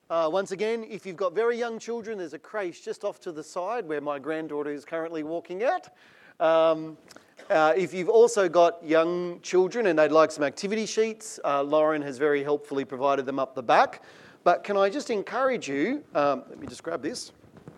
Once again, if you've got very young children, there's a creche just off to the side where my granddaughter is currently walking out. If you've also got young children and they'd like some activity sheets, Lauren has very helpfully provided them up the back. But can I just encourage you, let me just grab this.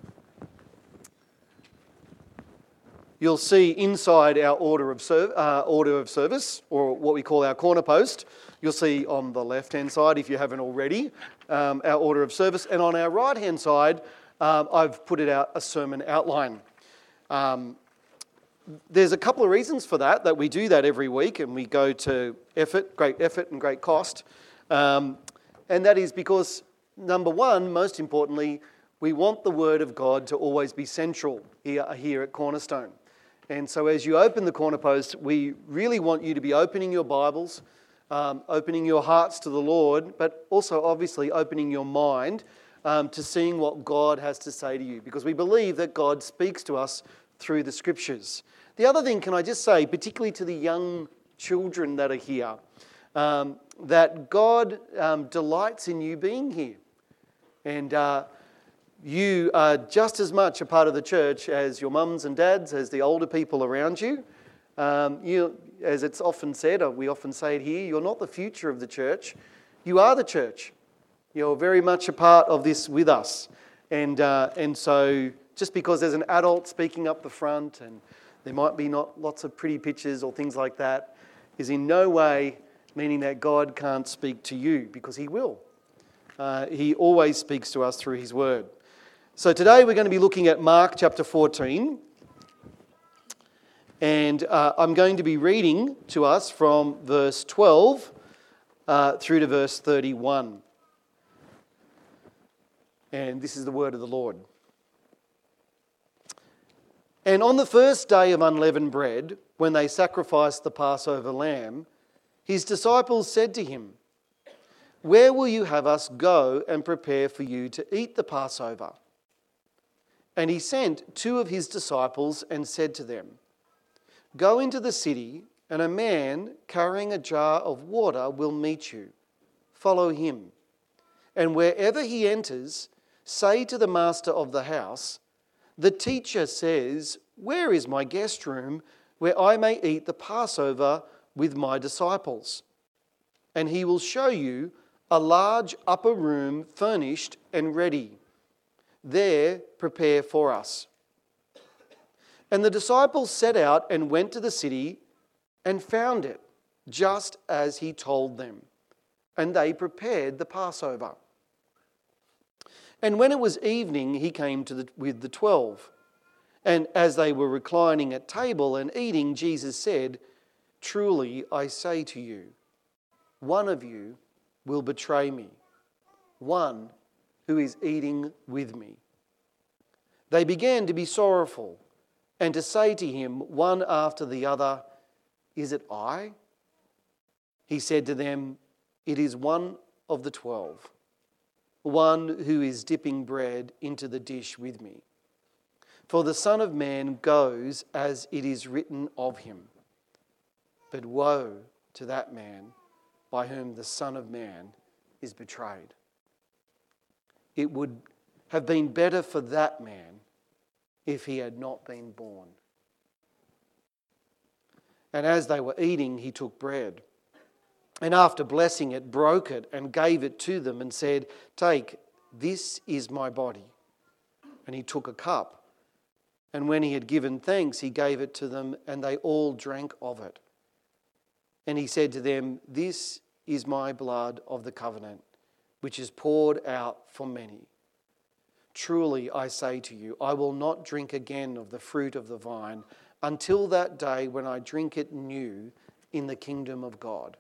You'll see inside our order of service, or what we call our corner post, you'll see on the left-hand side, if you haven't already, our order of service. And on our right-hand side, I've put it out a sermon outline. There's a couple of reasons for that we do that every week, and we go to great effort and great cost. And that is because, number one, most importantly, we want the Word of God to always be central here at Cornerstone. And so as you open the corner post, we really want you to be opening your Bibles, opening your hearts to the Lord, but also obviously opening your mind to seeing what God has to say to you, because we believe that God speaks to us through the Scriptures. The other thing, can I just say, particularly to the young children that are here, that God delights in you being here. And you are just as much a part of the church as your mums and dads, as the older people around you. As it's often said, we often say it here, you're not the future of the church, you are the church. You're very much a part of this with us. And so just because there's an adult speaking up the front and there might be not lots of pretty pictures or things like that, is in no way meaning that God can't speak to you, because He will. He always speaks to us through His Word. So today we're going to be looking at Mark chapter 14. And I'm going to be reading to us from verse 12 through to verse 31. And this is the word of the Lord. And on the first day of unleavened bread, when they sacrificed the Passover lamb, His disciples said to Him, "Where will you have us go and prepare for you to eat the Passover?" And He sent two of His disciples and said to them, "Go into the city, and a man carrying a jar of water will meet you. Follow him. And wherever he enters, say to the master of the house, 'The teacher says, where is my guest room where I may eat the Passover with my disciples?' And he will show you a large upper room furnished and ready. There prepare for us." And the disciples set out and went to the city and found it, just as He told them. And they prepared the Passover. And when it was evening, He came with the 12. And as they were reclining at table and eating, Jesus said, "Truly I say to you, one of you will betray me, one who is eating with me." They began to be sorrowful and to say to Him one after the other, "Is it I?" He said to them, "It is one of the 12, one who is dipping bread into the dish with me. For the Son of Man goes as it is written of Him. But woe to that man by whom the Son of Man is betrayed. It would have been better for that man if he had not been born." And as they were eating, He took bread, and after blessing it, broke it and gave it to them and said, "Take, this is my body." And He took a cup, and when He had given thanks, He gave it to them, and they all drank of it. And He said to them, "This is my blood of the covenant, which is poured out for many. Truly I say to you, I will not drink again of the fruit of the vine until that day when I drink it new in the kingdom of God."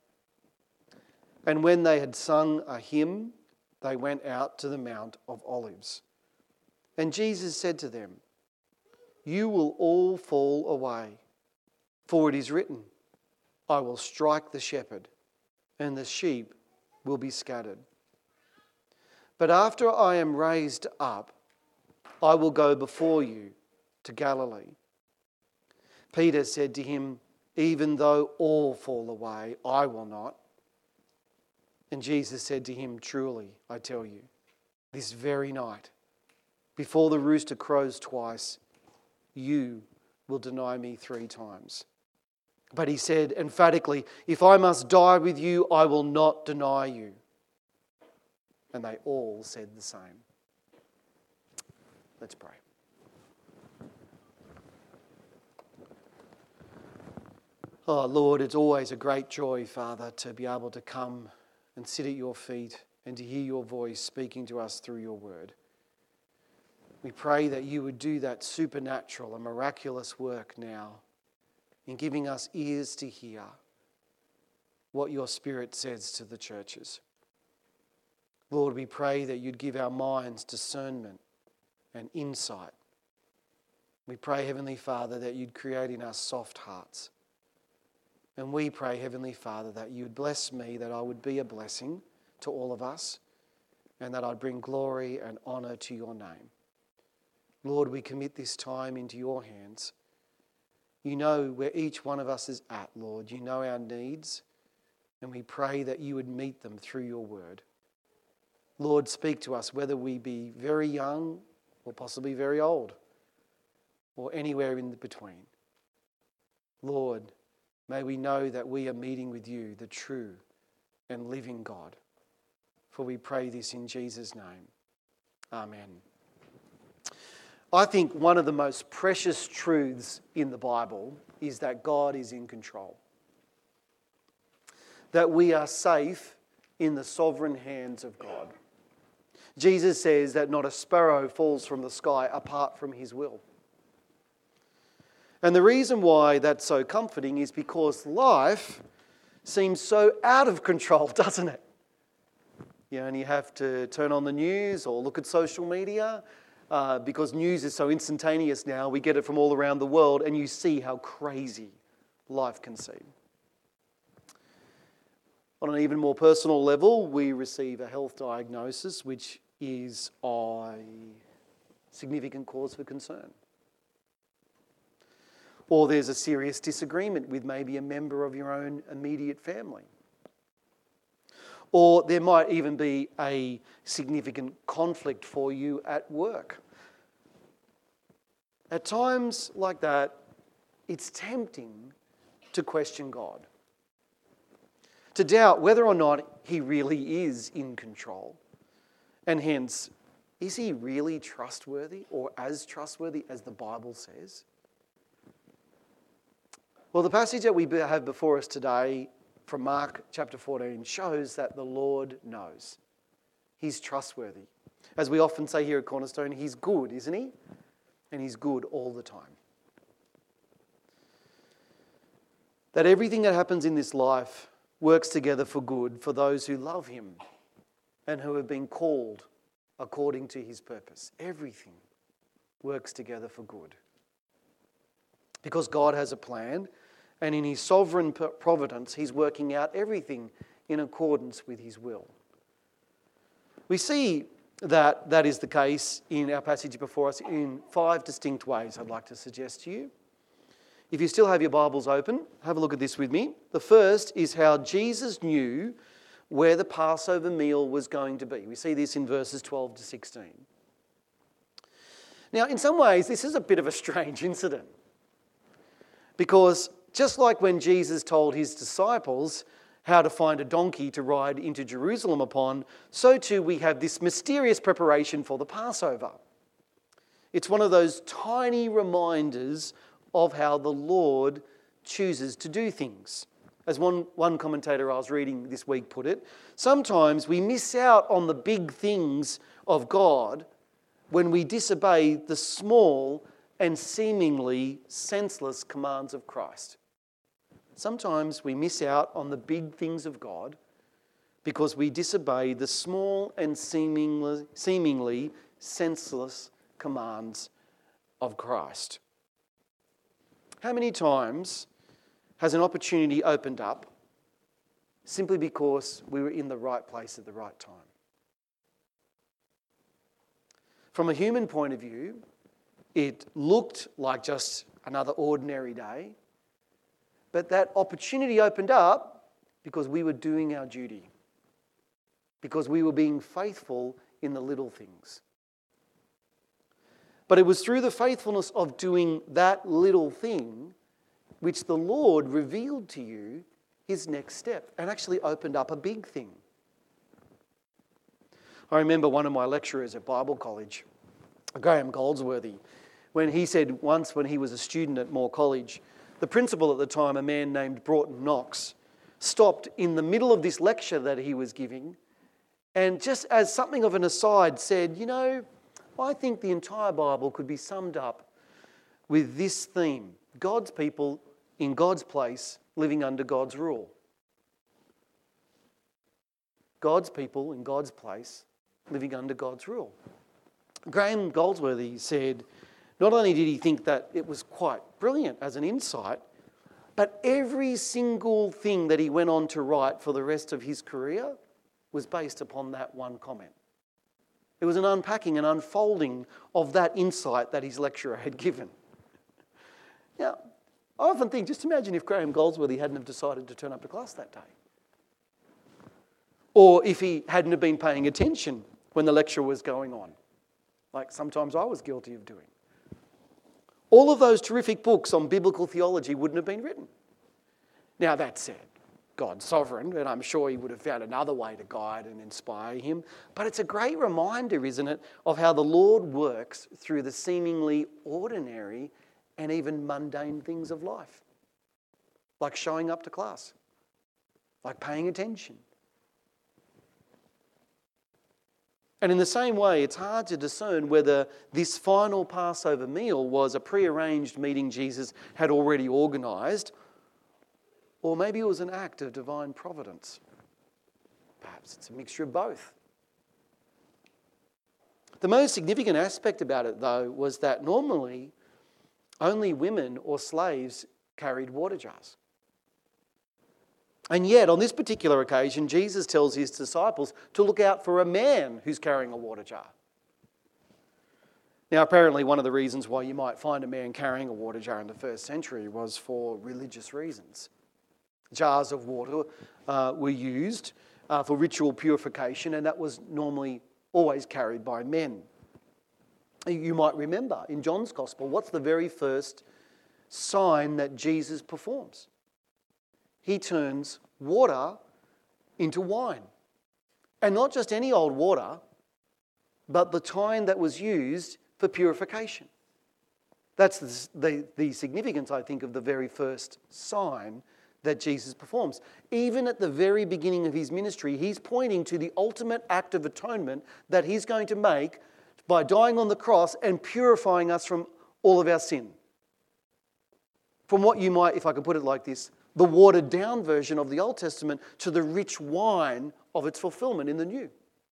And when they had sung a hymn, they went out to the Mount of Olives. And Jesus said to them, "You will all fall away, for it is written, I will strike the shepherd, and the sheep will be scattered. But after I am raised up, I will go before you to Galilee." Peter said to Him, "Even though all fall away, I will not." And Jesus said to him, "Truly, I tell you, this very night, before the rooster crows twice, you will deny me 3 times. But he said emphatically, if I must die with you, I will not deny you. And they all said the same. Let's pray. Oh, Lord, it's always a great joy, Father, to be able to come and sit at your feet and to hear your voice speaking to us through your word. We pray that you would do that supernatural and miraculous work now in giving us ears to hear what your Spirit says to the churches. Lord, we pray that you'd give our minds discernment and insight. We pray, Heavenly Father, that you'd create in us soft hearts. And we pray, Heavenly Father, that you'd bless me, that I would be a blessing to all of us, and that I'd bring glory and honour to your name. Lord, we commit this time into your hands. You know where each one of us is at, Lord. You know our needs, and we pray that you would meet them through your word. Lord, speak to us, whether we be very young or possibly very old, or anywhere in between. Lord, may we know that we are meeting with you, the true and living God. For we pray this in Jesus' name. Amen. I think one of the most precious truths in the Bible is that God is in control. That we are safe in the sovereign hands of God. Jesus says that not a sparrow falls from the sky apart from his will. And the reason why that's so comforting is because life seems so out of control, doesn't it? You only have to turn on the news or look at social media because news is so instantaneous now. We get it from all around the world and you see how crazy life can seem. On an even more personal level, we receive a health diagnosis which is a significant cause for concern. Or there's a serious disagreement with maybe a member of your own immediate family. Or there might even be a significant conflict for you at work. At times like that, it's tempting to question God. To doubt whether or not he really is in control. And hence, is he really trustworthy or as trustworthy as the Bible says? Well, the passage that we have before us today from Mark chapter 14 shows that the Lord knows. He's trustworthy. As we often say here at Cornerstone, he's good, isn't he? And he's good all the time. That everything that happens in this life works together for good for those who love him and who have been called according to his purpose. Everything works together for good. Because God has a plan, and in his sovereign providence, he's working out everything in accordance with his will. We see that that is the case in our passage before us in 5 distinct ways I'd like to suggest to you. If you still have your Bibles open, have a look at this with me. The first is how Jesus knew where the Passover meal was going to be. We see this in verses 12 to 16. Now, in some ways, this is a bit of a strange incident. Because just like when Jesus told his disciples how to find a donkey to ride into Jerusalem upon, so too we have this mysterious preparation for the Passover. It's one of those tiny reminders of how the Lord chooses to do things. As one commentator I was reading this week put it, sometimes we miss out on the big things of God when we disobey the small and seemingly senseless commands of Christ. Sometimes we miss out on the big things of God because we disobey the small and seemingly senseless commands of Christ. How many times has an opportunity opened up simply because we were in the right place at the right time? From a human point of view, it looked like just another ordinary day, but that opportunity opened up because we were doing our duty, because we were being faithful in the little things. But it was through the faithfulness of doing that little thing which the Lord revealed to you his next step and actually opened up a big thing. I remember one of my lecturers at Bible College, Graham Goldsworthy, when he said once when he was a student at Moore College, the principal at the time, a man named Broughton Knox, stopped in the middle of this lecture that he was giving and just as something of an aside said, you know, I think the entire Bible could be summed up with this theme: God's people in God's place, living under God's rule. God's people in God's place, living under God's rule. Graham Goldsworthy said, not only did he think that it was quite brilliant as an insight, but every single thing that he went on to write for the rest of his career was based upon that one comment. It was an unpacking, an unfolding of that insight that his lecturer had given. Now, I often think, just imagine if Graham Goldsworthy hadn't have decided to turn up to class that day. Or if he hadn't have been paying attention when the lecture was going on, like sometimes I was guilty of doing. All of those terrific books on biblical theology wouldn't have been written. Now, that said, God's sovereign, and I'm sure he would have found another way to guide and inspire him. But it's a great reminder, isn't it, of how the Lord works through the seemingly ordinary and even mundane things of life. Like showing up to class, like paying attention. And in the same way, it's hard to discern whether this final Passover meal was a prearranged meeting Jesus had already organised, or maybe it was an act of divine providence. Perhaps it's a mixture of both. The most significant aspect about it, though, was that normally only women or slaves carried water jars. And yet, on this particular occasion, Jesus tells his disciples to look out for a man who's carrying a water jar. Now, apparently one of the reasons why you might find a man carrying a water jar in the first century was for religious reasons. Jars of water were used for ritual purification, and that was normally always carried by men. You might remember in John's Gospel, what's the very first sign that Jesus performs? He turns water into wine. And not just any old water, but the kind that was used for purification. That's the significance, I think, of the very first sign that Jesus performs. Even at the very beginning of his ministry, he's pointing to the ultimate act of atonement that he's going to make by dying on the cross and purifying us from all of our sin. From what you might, if I could put it like this, the watered down version of the Old Testament to the rich wine of its fulfillment in the New.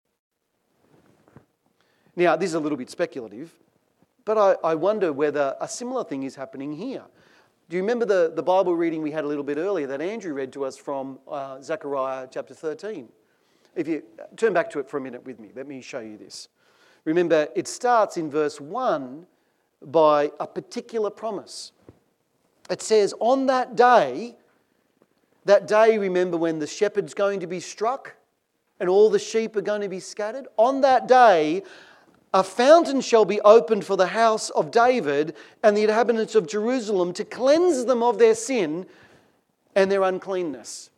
Now, this is a little bit speculative, but I wonder whether a similar thing is happening here. Do you remember the Bible reading we had a little bit earlier that Andrew read to us from Zechariah chapter 13? If you turn back to it for a minute with me, let me show you this. Remember, it starts in verse 1 by a particular promise. It says, on that day, remember, when the shepherd's going to be struck and all the sheep are going to be scattered? On that day, a fountain shall be opened for the house of David and the inhabitants of Jerusalem to cleanse them of their sin and their uncleanness.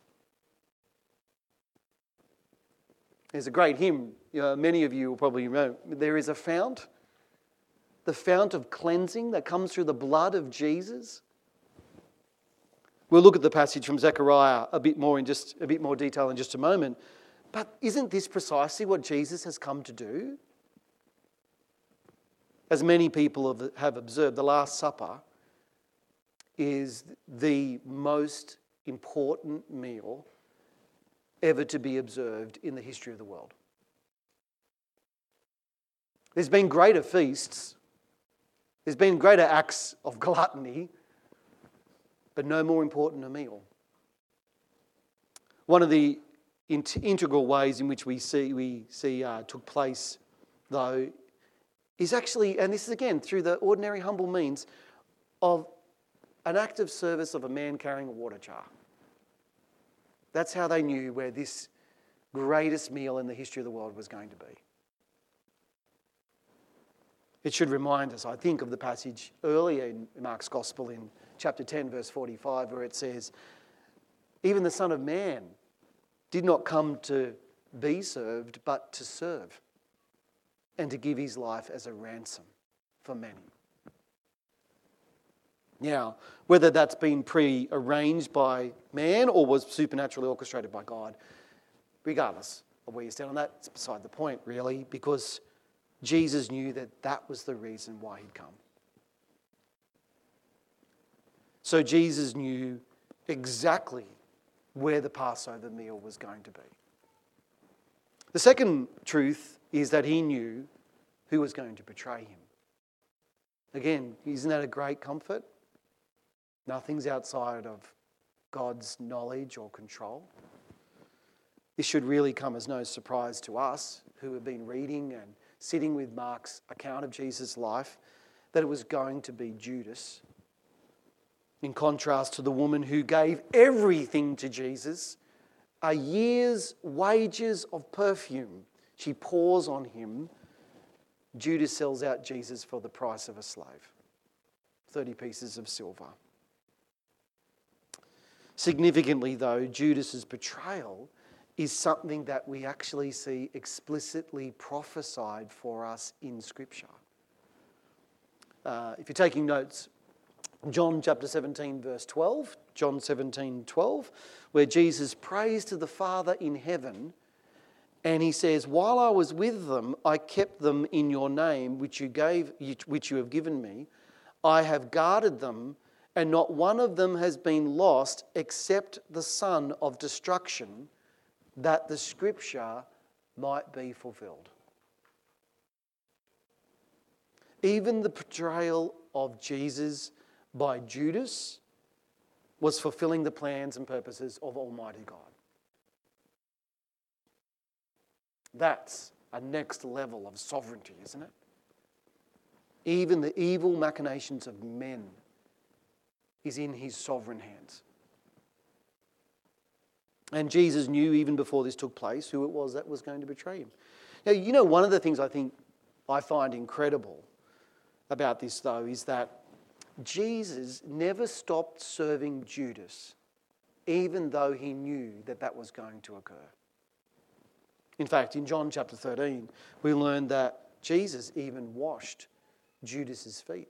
There's a great hymn, many of you will probably know. There is a fount, the fount of cleansing that comes through the blood of Jesus. We'll look at the passage from Zechariah a bit more detail in just a moment. But isn't this precisely what Jesus has come to do? As many people have observed, the Last Supper is the most important meal ever to be observed in the history of the world. There's been greater feasts, there's been greater acts of gluttony, but no more important a meal. One of the integral ways in which we see took place, though, is actually, and this is again through the ordinary humble means of an act of service of a man carrying a water jar. That's how they knew where this greatest meal in the history of the world was going to be. It should remind us, I think, of the passage earlier in Mark's Gospel in chapter 10, verse 45, where it says, even the Son of Man did not come to be served, but to serve and to give his life as a ransom for many. Now, whether that's been pre-arranged by man or was supernaturally orchestrated by God, regardless of where you stand on that, it's beside the point, really, because Jesus knew that that was the reason why he'd come. So Jesus knew exactly where the Passover meal was going to be. The second truth is that he knew who was going to betray him. Again, isn't that a great comfort? Nothing's outside of God's knowledge or control. This should really come as no surprise to us who have been reading and sitting with Mark's account of Jesus' life, that it was going to be Judas. In contrast to the woman who gave everything to Jesus, a year's wages of perfume she pours on him, Judas sells out Jesus for the price of a slave, 30 pieces of silver. Significantly, though, Judas's betrayal is something that we actually see explicitly prophesied for us in Scripture. If you're taking notes, John chapter 17, verse 12, John 17, 12, where Jesus prays to the Father in heaven, and he says, while I was with them, I kept them in your name, which you have given me. I have guarded them, and not one of them has been lost except the son of destruction, that the Scripture might be fulfilled. Even the betrayal of Jesus by Judas was fulfilling the plans and purposes of Almighty God. That's a next level of sovereignty, isn't it? Even the evil machinations of men is in his sovereign hands. And Jesus knew even before this took place who it was that was going to betray him. Now, you know, one of the things I find incredible about this, though, is that Jesus never stopped serving Judas, even though he knew that that was going to occur. In fact, in John chapter 13, we learn that Jesus even washed Judas's feet.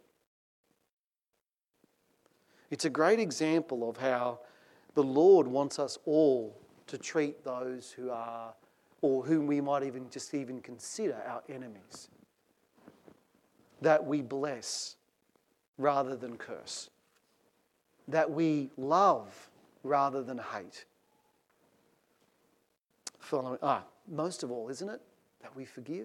It's a great example of how the Lord wants us all to treat those who are, or whom we might even consider our enemies. That we bless rather than curse. That we love rather than hate. Most of all, isn't it? That we forgive.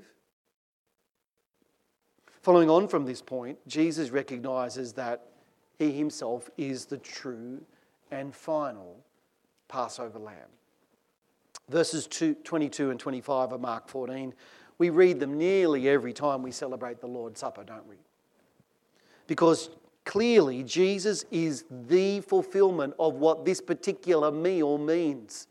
Following on from this point, Jesus recognises that he himself is the true and final Passover lamb. Verses 22 and 25 of Mark 14, we read them nearly every time we celebrate the Lord's Supper, don't we? Because clearly Jesus is the fulfillment of what this particular meal means.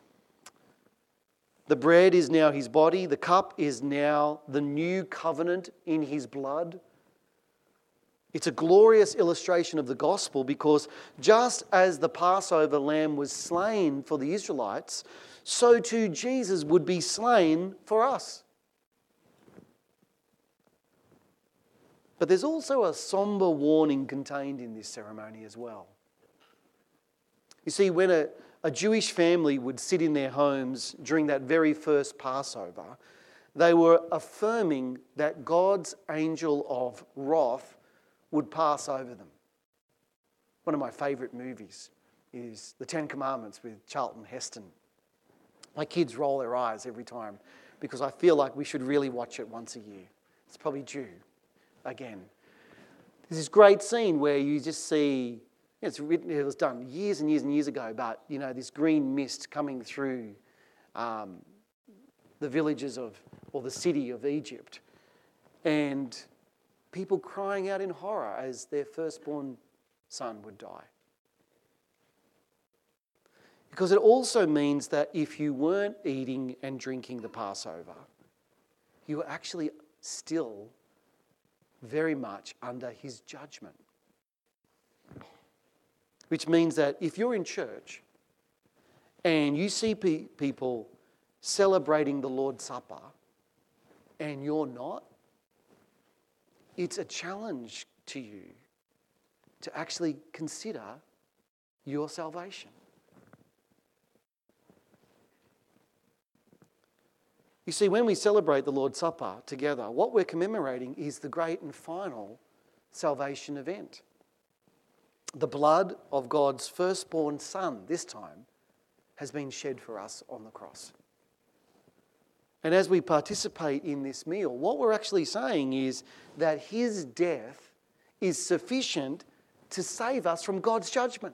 The bread is now his body, the cup is now the new covenant in his blood. It's a glorious illustration of the gospel because just as the Passover lamb was slain for the Israelites, so too Jesus would be slain for us. But there's also a somber warning contained in this ceremony as well. You see, when a Jewish family would sit in their homes during that very first Passover, they were affirming that God's angel of wrath would pass over them. One of my favourite movies is The Ten Commandments with Charlton Heston. My kids roll their eyes every time because I feel like we should really watch it once a year. It's probably due again. There's this great scene where you just see, it was done years and years and years ago, but this green mist coming through the villages or the city of Egypt, and people crying out in horror as their firstborn son would die. Because it also means that if you weren't eating and drinking the Passover, you were actually still very much under his judgment. Which means that if you're in church and you see people celebrating the Lord's Supper and you're not, it's a challenge to you to actually consider your salvation. You see, when we celebrate the Lord's Supper together, what we're commemorating is the great and final salvation event. The blood of God's firstborn Son, this time, has been shed for us on the cross. And as we participate in this meal, what we're actually saying is that his death is sufficient to save us from God's judgment.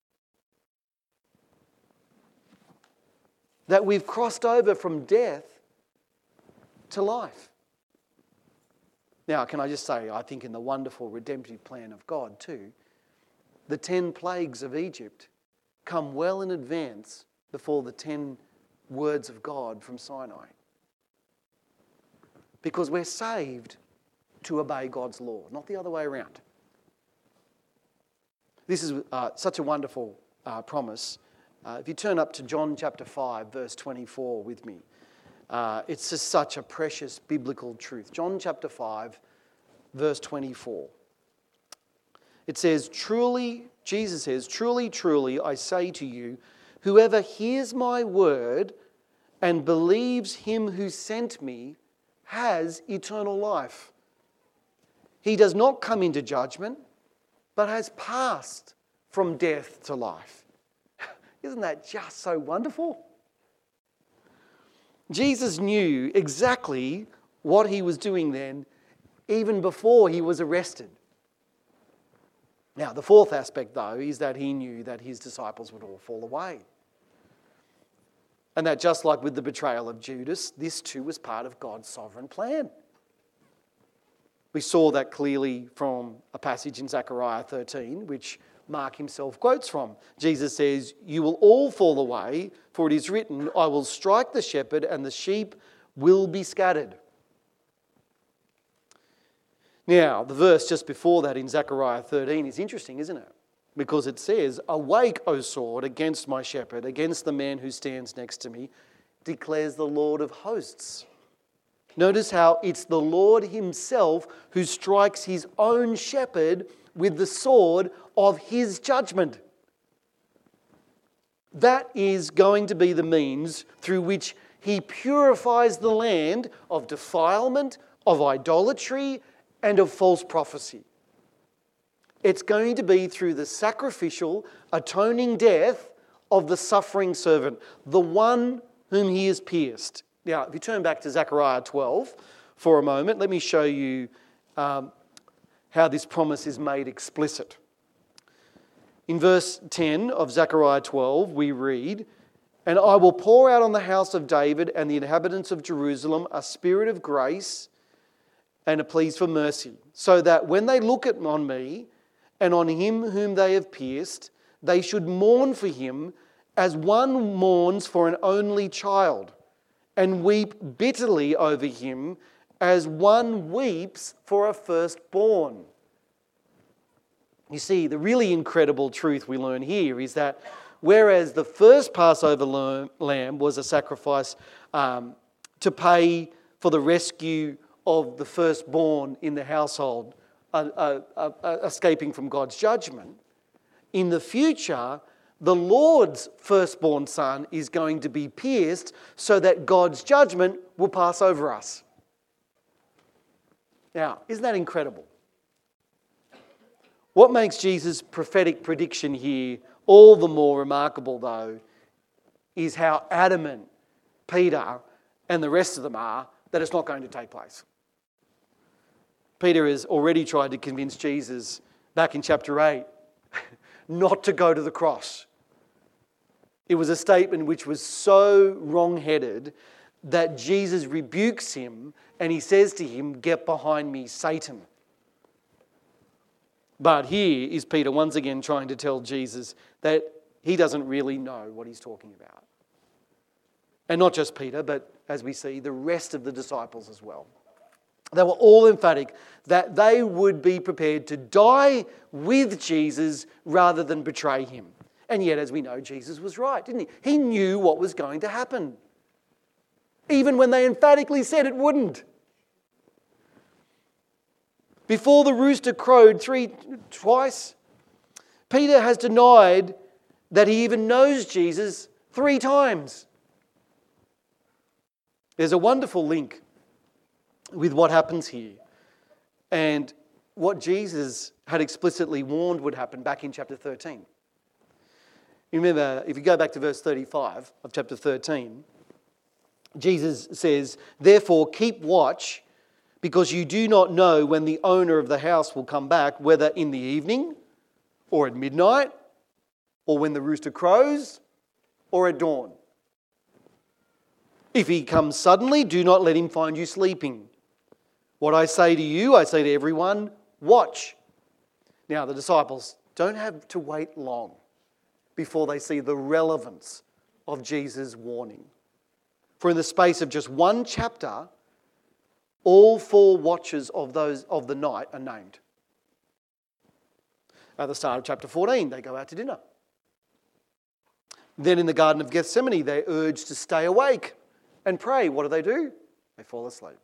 That we've crossed over from death to life. Now, can I just say, I think in the wonderful redemptive plan of God too, the 10 plagues of Egypt come well in advance before the 10 words of God from Sinai. Because we're saved to obey God's law, not the other way around. This is such a wonderful promise. If you turn up to John chapter 5, verse 24 with me, it's just such a precious biblical truth. John chapter 5, verse 24. It says, Jesus says, truly, truly, I say to you, whoever hears my word and believes him who sent me has eternal life. He does not come into judgment, but has passed from death to life. Isn't that just so wonderful? Jesus knew exactly what he was doing then, even before he was arrested. Now, the fourth aspect, though, is that he knew that his disciples would all fall away. And that just like with the betrayal of Judas, this too was part of God's sovereign plan. We saw that clearly from a passage in Zechariah 13, which Mark himself quotes from. Jesus says, "You will all fall away, for it is written, I will strike the shepherd and the sheep will be scattered." Now, the verse just before that in Zechariah 13 is interesting, isn't it? Because it says, "Awake, O sword, against my shepherd, against the man who stands next to me, declares the Lord of hosts." Notice how it's the Lord himself who strikes his own shepherd with the sword of his judgment. That is going to be the means through which he purifies the land of defilement, of idolatry, and of false prophecy. It's going to be through the sacrificial, atoning death of the suffering servant, the one whom he has pierced. Now, if you turn back to Zechariah 12 for a moment, let me show you how this promise is made explicit. In verse 10 of Zechariah 12, we read, "And I will pour out on the house of David and the inhabitants of Jerusalem a spirit of grace and a plea for mercy, so that when they look on me and on him whom they have pierced, they should mourn for him as one mourns for an only child, and weep bitterly over him as one weeps for a firstborn." You see, the really incredible truth we learn here is that whereas the first Passover lamb was a sacrifice to pay for the rescue of the firstborn in the household, escaping from God's judgment, in the future, the Lord's firstborn son is going to be pierced so that God's judgment will pass over us. Now, isn't that incredible? What makes Jesus' prophetic prediction here all the more remarkable, though, is how adamant Peter and the rest of them are that it's not going to take place. Peter has already tried to convince Jesus back in chapter 8 not to go to the cross. It was a statement which was so wrong-headed that Jesus rebukes him and he says to him, "Get behind me, Satan." But here is Peter once again trying to tell Jesus that he doesn't really know what he's talking about. And not just Peter, but as we see, the rest of the disciples as well. They were all emphatic that they would be prepared to die with Jesus rather than betray him. And yet, as we know, Jesus was right, didn't he? He knew what was going to happen, even when they emphatically said it wouldn't. Before the rooster crowed twice, Peter has denied that he even knows Jesus 3 times. There's a wonderful link with what happens here and what Jesus had explicitly warned would happen back in chapter 13. You remember, if you go back to verse 35 of chapter 13, Jesus says, "Therefore keep watch, because you do not know when the owner of the house will come back, whether in the evening or at midnight or when the rooster crows or at dawn. If he comes suddenly, do not let him find you sleeping. What I say to you, I say to everyone, watch." Now, the disciples don't have to wait long before they see the relevance of Jesus' warning. For in the space of just 1 chapter, all 4 watches of the night are named. At the start of chapter 14, they go out to dinner. Then in the Garden of Gethsemane, they're urged to stay awake and pray. What do? They fall asleep.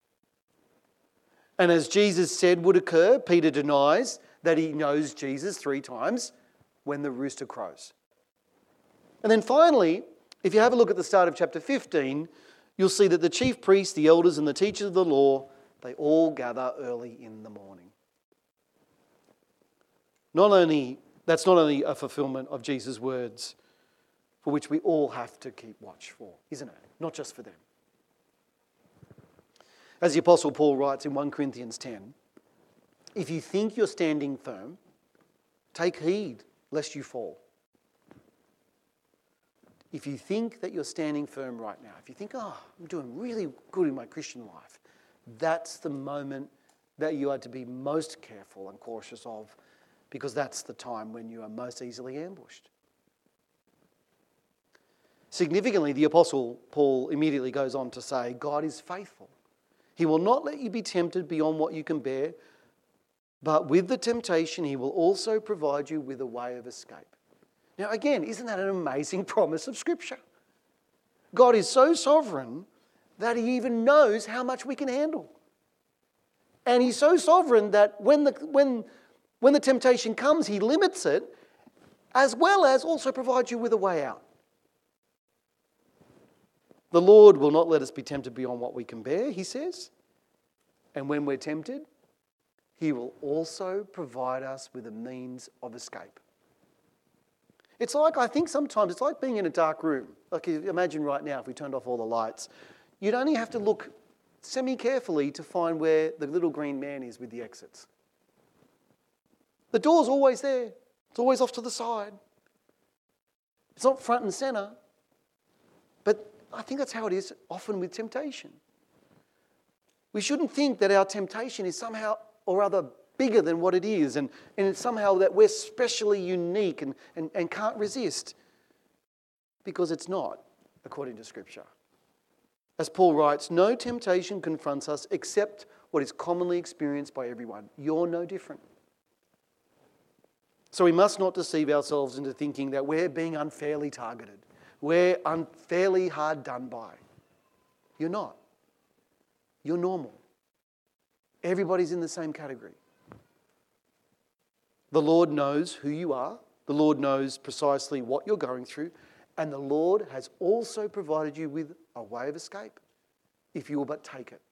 And as Jesus said would occur, Peter denies that he knows Jesus 3 times when the rooster crows. And then finally, if you have a look at the start of chapter 15, you'll see that the chief priests, the elders and the teachers of the law, they all gather early in the morning. That's not only a fulfillment of Jesus' words, for which we all have to keep watch for, isn't it? Not just for them. As the Apostle Paul writes in 1 Corinthians 10, "If you think you're standing firm, take heed lest you fall." If you think that you're standing firm right now, if you think, I'm doing really good in my Christian life, that's the moment that you are to be most careful and cautious of, because that's the time when you are most easily ambushed. Significantly, the Apostle Paul immediately goes on to say, God is faithful. He will not let you be tempted beyond what you can bear, but with the temptation, he will also provide you with a way of escape. Now, again, isn't that an amazing promise of Scripture? God is so sovereign that he even knows how much we can handle. And he's so sovereign that when the temptation comes, he limits it, as well as also provides you with a way out. The Lord will not let us be tempted beyond what we can bear, he says. And when we're tempted, he will also provide us with a means of escape. It's like, I think sometimes, it's like being in a dark room. Like, imagine right now if we turned off all the lights. You'd only have to look semi-carefully to find where the little green man is with the exits. The door's always there. It's always off to the side. It's not front and centre. But I think that's how it is often with temptation. We shouldn't think that our temptation is somehow or other bigger than what it is, and it's somehow that we're specially unique and can't resist, because it's not, according to Scripture. As Paul writes, no temptation confronts us except what is commonly experienced by everyone. You're no different. So we must not deceive ourselves into thinking that we're being unfairly targeted. We're unfairly hard done by. You're not. You're normal. Everybody's in the same category. The Lord knows who you are. The Lord knows precisely what you're going through. And the Lord has also provided you with a way of escape, if you will but take it.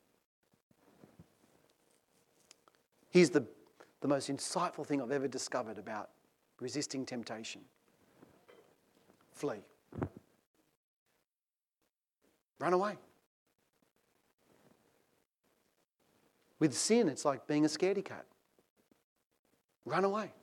Here's the most insightful thing I've ever discovered about resisting temptation. Flee. Run away. With sin, it's like being a scaredy cat. Run away.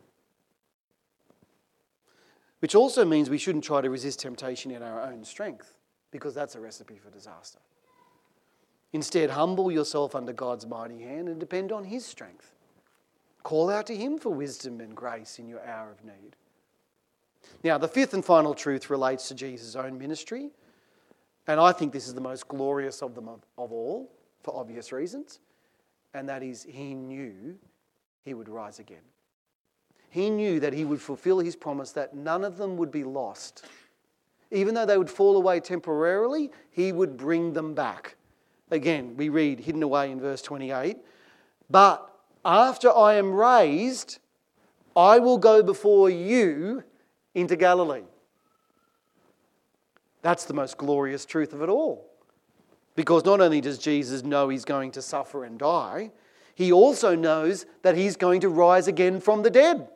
Which also means we shouldn't try to resist temptation in our own strength, because that's a recipe for disaster. Instead, humble yourself under God's mighty hand and depend on his strength. Call out to him for wisdom and grace in your hour of need. Now, the fifth and final truth relates to Jesus' own ministry, and I think this is the most glorious of them of all. for obvious reasons, and that is he knew he would rise again. He knew that he would fulfill his promise that none of them would be lost. Even though they would fall away temporarily, he would bring them back. Again, we read hidden away in verse 28, but after I am raised, I will go before you into Galilee. That's the most glorious truth of it all. Because not only does Jesus know he's going to suffer and die, he also knows that he's going to rise again from the dead.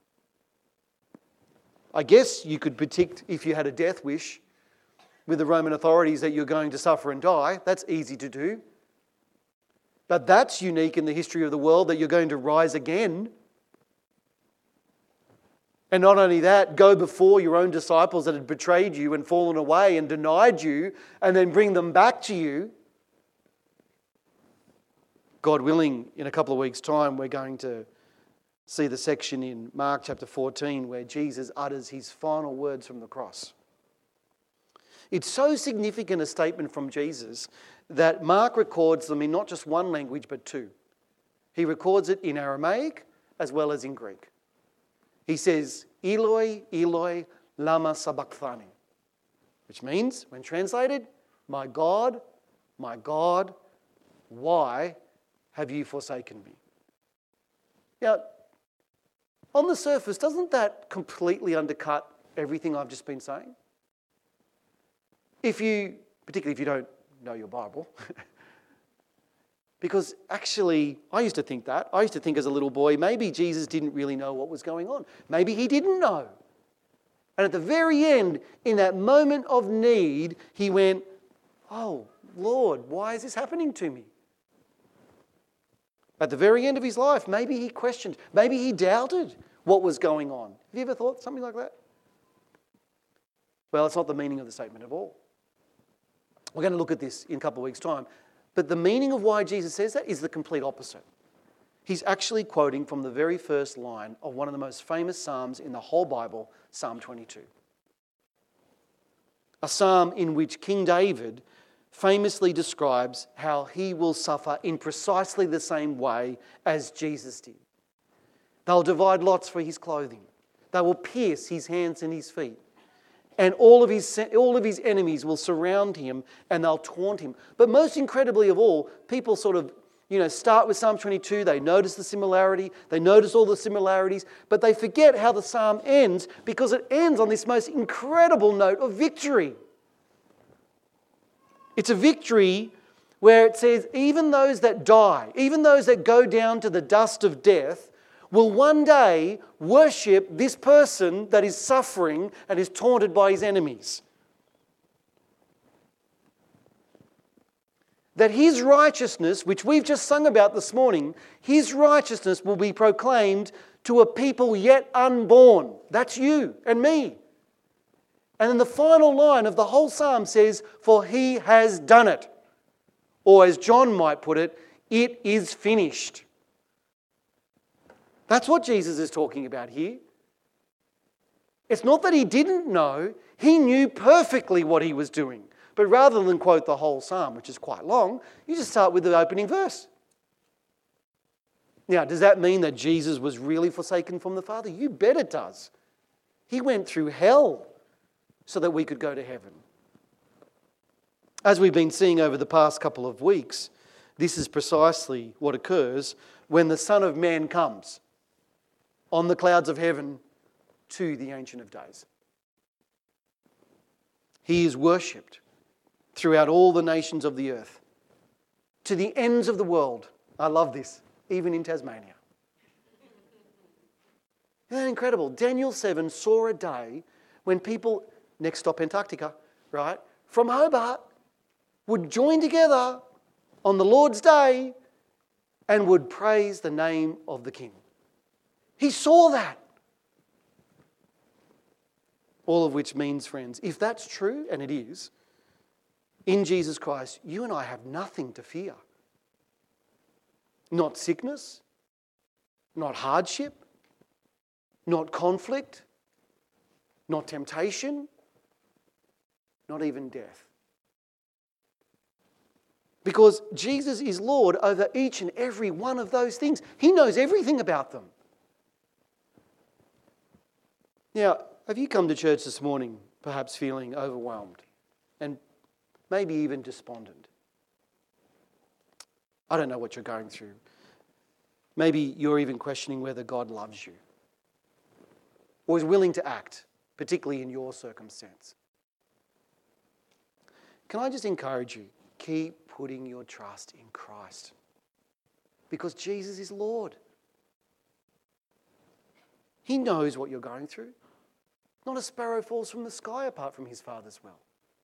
I guess you could predict, if you had a death wish with the Roman authorities, that you're going to suffer and die. That's easy to do. But that's unique in the history of the world, that you're going to rise again. And not only that, go before your own disciples that had betrayed you and fallen away and denied you, and then bring them back to you. God willing, in a couple of weeks' time, we're going to see the section in Mark chapter 14 where Jesus utters his final words from the cross. It's so significant a statement from Jesus that Mark records them in not just one language but two. He records it in Aramaic as well as in Greek. He says, Eloi, Eloi, lama sabachthani, which means, when translated, my God, why have you forsaken me? Now, on the surface, doesn't that completely undercut everything I've just been saying? Particularly if you don't know your Bible. Because actually, I used to think that. I used to think as a little boy, maybe Jesus didn't really know what was going on. Maybe he didn't know. And at the very end, in that moment of need, he went, oh, Lord, why is this happening to me? At the very end of his life, maybe he questioned, maybe he doubted what was going on. Have you ever thought something like that? Well, it's not the meaning of the statement at all. We're going to look at this in a couple of weeks' time. But the meaning of why Jesus says that is the complete opposite. He's actually quoting from the very first line of one of the most famous psalms in the whole Bible, Psalm 22. A psalm in which King David famously describes how he will suffer in precisely the same way as Jesus did. They'll divide lots for his clothing. They will pierce his hands and his feet. And all of his enemies will surround him and they'll taunt him. But most incredibly of all, people sort of, start with Psalm 22. They notice the similarity. They notice all the similarities. But they forget how the psalm ends, because it ends on this most incredible note of victory. It's a victory where it says, even those that die, even those that go down to the dust of death, will one day worship this person that is suffering and is taunted by his enemies. That his righteousness, which we've just sung about this morning, his righteousness will be proclaimed to a people yet unborn. That's you and me. And then the final line of the whole psalm says, for he has done it. Or as John might put it, it is finished. That's what Jesus is talking about here. It's not that he didn't know, he knew perfectly what he was doing. But rather than quote the whole psalm, which is quite long, you just start with the opening verse. Now, does that mean that Jesus was really forsaken from the Father? You bet it does. He went through hell so that we could go to heaven. As we've been seeing over the past couple of weeks, this is precisely what occurs when the Son of Man comes on the clouds of heaven to the Ancient of Days. He is worshipped throughout all the nations of the earth, to the ends of the world. I love this, even in Tasmania. Isn't that incredible? Daniel 7 saw a day when people, next stop Antarctica, right, from Hobart, would join together on the Lord's Day and would praise the name of the King. He saw that. All of which means, friends, if that's true, and it is, in Jesus Christ, you and I have nothing to fear. Not sickness, not hardship, not conflict, not temptation, not even death. Because Jesus is Lord over each and every one of those things. He knows everything about them. Now, have you come to church this morning perhaps feeling overwhelmed and maybe even despondent? I don't know what you're going through. Maybe you're even questioning whether God loves you or is willing to act, particularly in your circumstance. Can I just encourage you? Keep putting your trust in Christ, because Jesus is Lord. He knows what you're going through. Not a sparrow falls from the sky apart from his Father's will.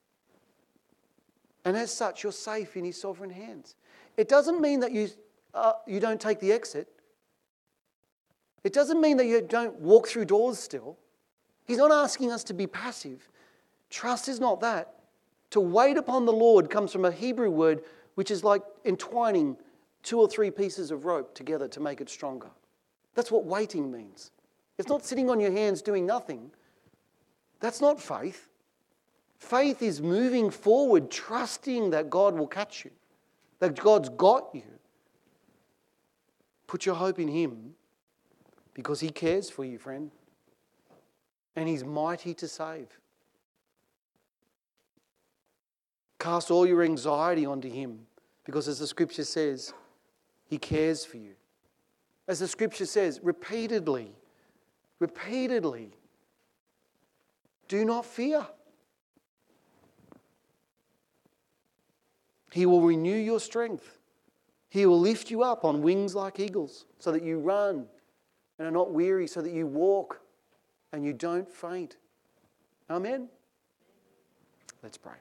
And as such, you're safe in his sovereign hands. It doesn't mean that you don't take the exit. It doesn't mean that you don't walk through doors still. He's not asking us to be passive. Trust is not that. To wait upon the Lord comes from a Hebrew word which is like entwining 2 or 3 pieces of rope together to make it stronger. That's what waiting means. It's not sitting on your hands doing nothing. That's not faith. Faith is moving forward, trusting that God will catch you, that God's got you. Put your hope in him because he cares for you, friend. And he's mighty to save. Cast all your anxiety onto him because, as the scripture says, he cares for you. As the scripture says, repeatedly, do not fear. He will renew your strength. He will lift you up on wings like eagles so that you run and are not weary, so that you walk and you don't faint. Amen? Let's pray.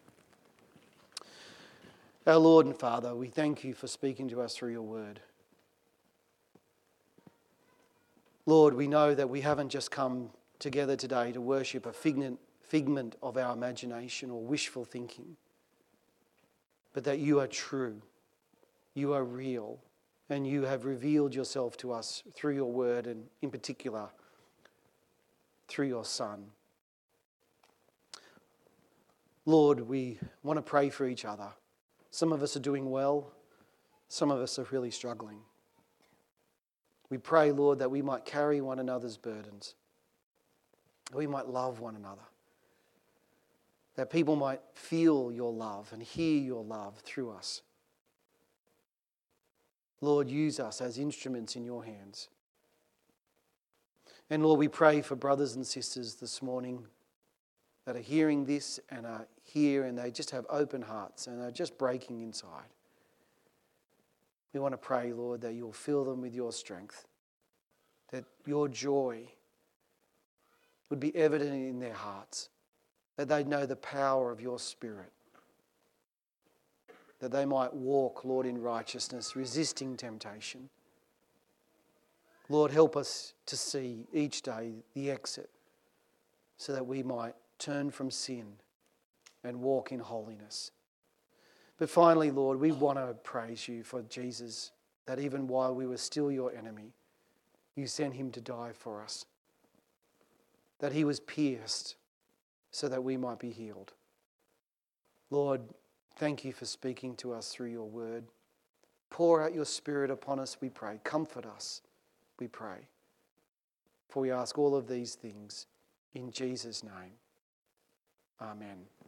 Our Lord and Father, we thank you for speaking to us through your word. Lord, we know that we haven't just come together today to worship a figment of our imagination or wishful thinking, but that you are true, you are real, and you have revealed yourself to us through your word and in particular through your Son. Lord, we want to pray for each other. Some of us are doing well, some of us are really struggling. We pray, Lord, that we might carry one another's burdens, that we might love one another, that people might feel your love and hear your love through us. Lord, use us as instruments in your hands. And Lord, we pray for brothers and sisters this morning that are hearing this and are here and they just have open hearts and are just breaking inside. We want to pray, Lord, that you'll fill them with your strength, that your joy would be evident in their hearts, that they'd know the power of your Spirit, that they might walk, Lord, in righteousness, resisting temptation. Lord, help us to see each day the exit so that we might turn from sin and walk in holiness. But finally, Lord, we want to praise you for Jesus, that even while we were still your enemy, you sent him to die for us, that he was pierced so that we might be healed. Lord, thank you for speaking to us through your word. Pour out your Spirit upon us, we pray. Comfort us, we pray. For we ask all of these things in Jesus' name. Amen.